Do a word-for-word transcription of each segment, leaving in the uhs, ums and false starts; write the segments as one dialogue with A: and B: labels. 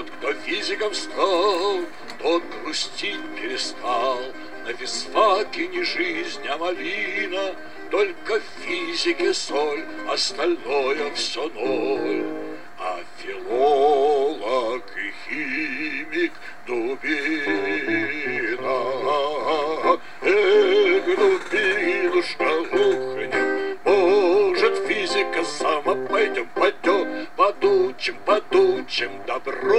A: Тот, кто физиком стал, тот грустить перестал. На физфаке не жизнь, а малина, только в физике соль, остальное все ноль. А филолог и химик дубина. Эх, дубинушка, ухнем, может, физика сама. Пойдем, пойдем, подучим, подучим, да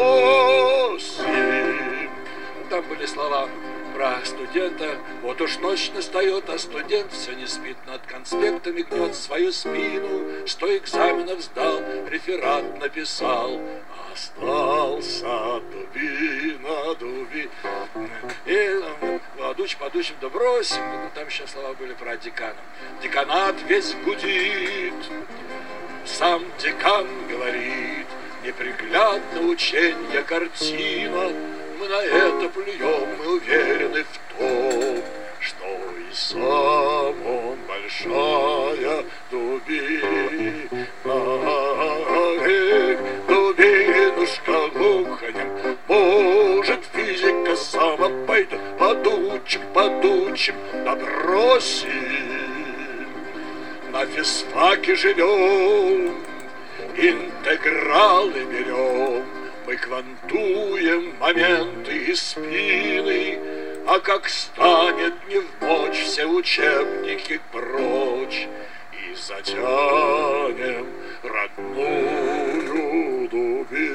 A: бросим. Там были слова про студента. Вот уж ночь настает, а студент все не спит, над конспектами гнет свою спину. Сто экзаменов сдал, реферат написал, остался дубина, дубина. И подучим, подучим, да бросим. Там еще слова были про декана. Деканат весь гудит, сам декан говорит, неприглядно ученье картина. Мы на это плюем, мы уверены в том, что и сам он большая дубина. Эх, дубинушка, луханем, может, физика сама. Пойдем, подучим, подучим, да бросим. На физфаке живем, интегралы берем, мы квантуем моменты и спины, а как станет не в мочь все учебники прочь, и затянем родную дубину.